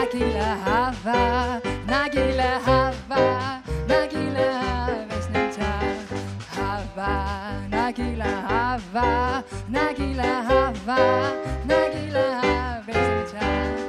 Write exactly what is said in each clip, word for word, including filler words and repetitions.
Nagila hava, nagila hava, nagila vesnita hava, nagila hava, nagila hava, nagila vesnita.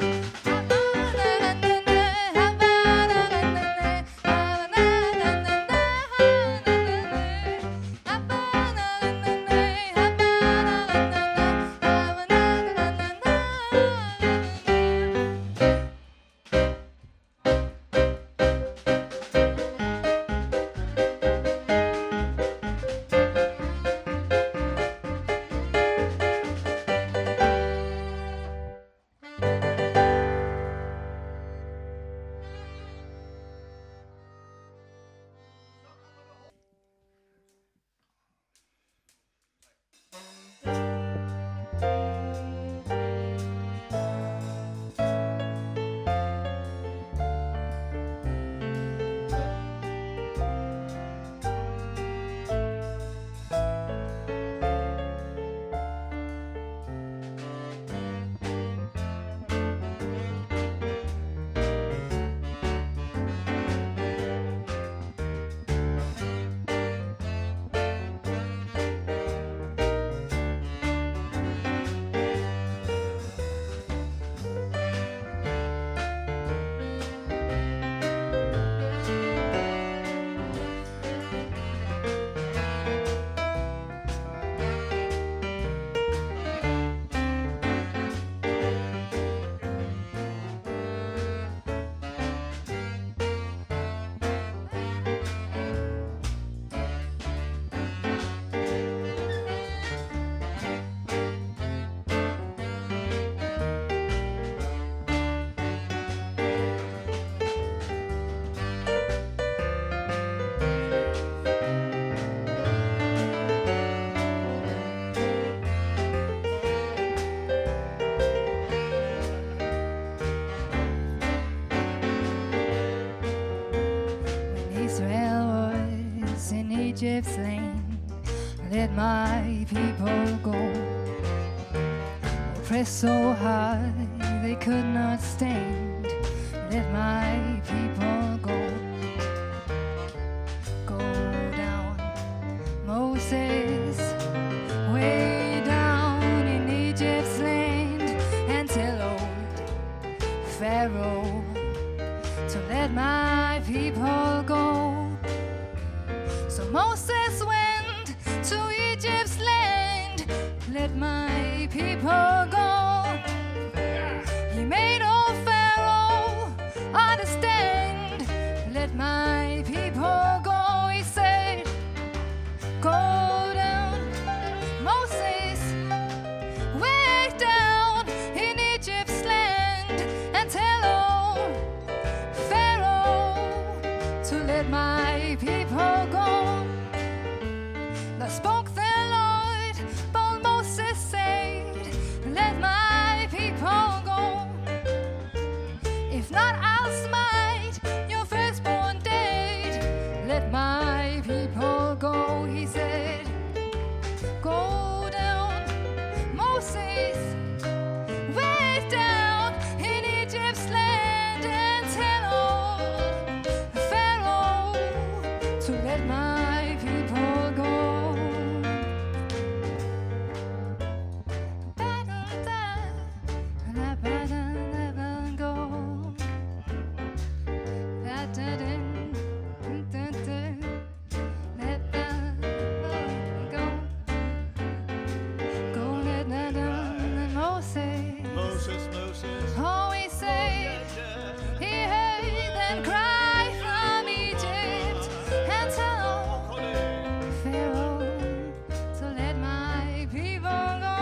Egypt's land, let my people go. Oppressed so high they could not stand, let my people go. Go down, Moses, way down in Egypt's land, and tell old Pharaoh to let my people go. So Moses went to Egypt's land, let my people go. He made old Pharaoh understand, let my people go. He said, go down, Moses, way down in Egypt's land, and tell old Pharaoh to let my people go. Thus spoke the Lord, but Moses said, let my people go. If not, I'll smite your firstborn dead. Let my people go, he said. Go down, Moses, way down in Egypt's land, and tell old Pharaoh to let my people go. Moses, Moses. Oh, he said, he heard them cry from Egypt, and tell Pharaoh to let my people go.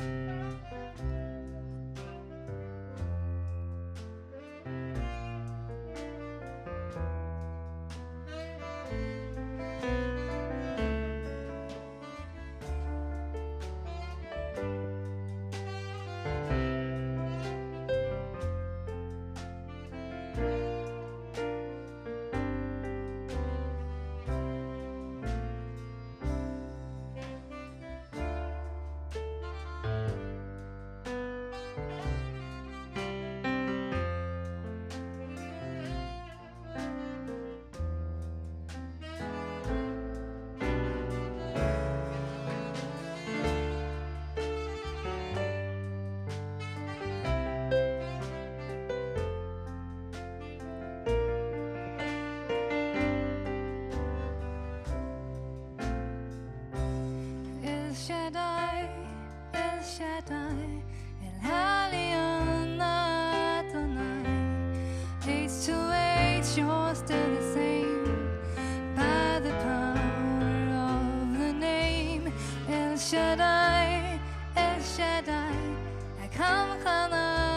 El Shaddai, El Shaddai, El Elyon Adonai. Age to age, you're still the same. By the power of the name El Shaddai, El Shaddai, Hakam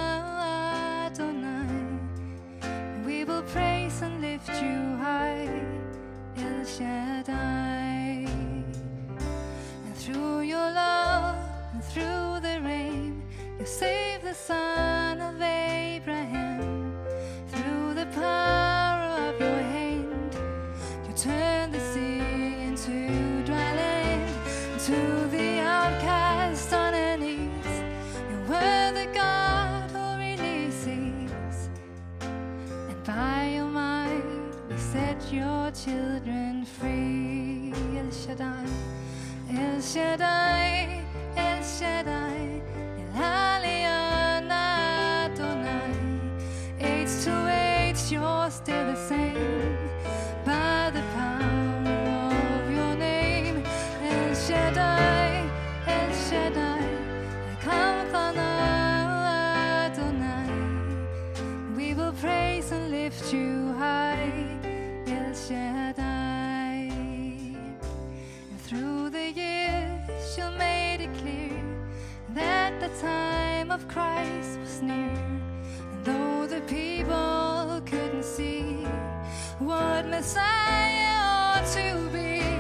Adonai. We will praise and lift you high, El Shaddai. And through your love and through the rain, you saved the son of Abraham. Through the power of your hand, you turned the sea into dry land. To the outcast on her knees, you were the God who releases. And by your might, we set your children free. El Shaddai, El Shaddai, El Shaddai, El Elyon Adonai. Age to age, you're still the same. By the power of your name, El Shaddai, El Shaddai, Hakam Adonai. We will praise and lift you high, El Shaddai. And through the years, you made it clear that the time of Christ was near. And though the people couldn't see what Messiah ought to be,